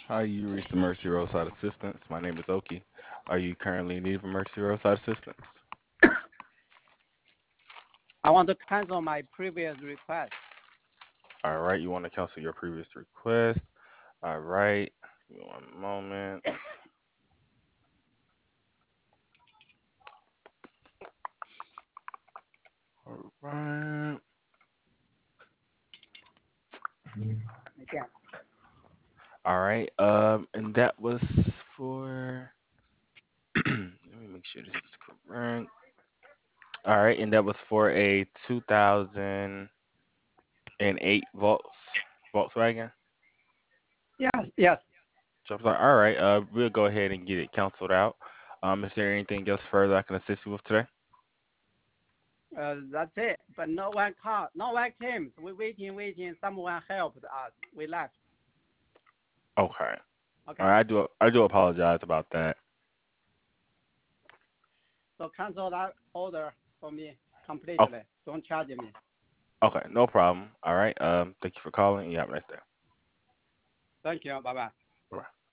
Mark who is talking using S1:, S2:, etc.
S1: Hi, you reached the Mercy Roadside Assistance. My name is Oki. Are you currently in need of Mercy Roadside Assistance?
S2: I want to cancel my previous request.
S1: All right, you want to cancel your previous request. All right, give me one moment. All right,
S2: Again.
S1: all right. And that was for. Let me make sure this is correct. All right, and that was for a 2008 Volkswagen.
S2: Yes, yes.
S1: So I was like, all right, we'll go ahead and get it canceled out. Is there anything else further I can assist you with today?
S2: That's it. But no one called. No one came. So we waiting. Someone helped us. We left.
S1: Okay. All
S2: Okay.
S1: right, I do apologize about that.
S2: So cancel that order for me
S1: Oh,
S2: completely. Don't charge me.
S1: okay, no problem. All right. Thank you for calling. You have a nice day.
S2: Thank you. Bye bye.
S1: Bye.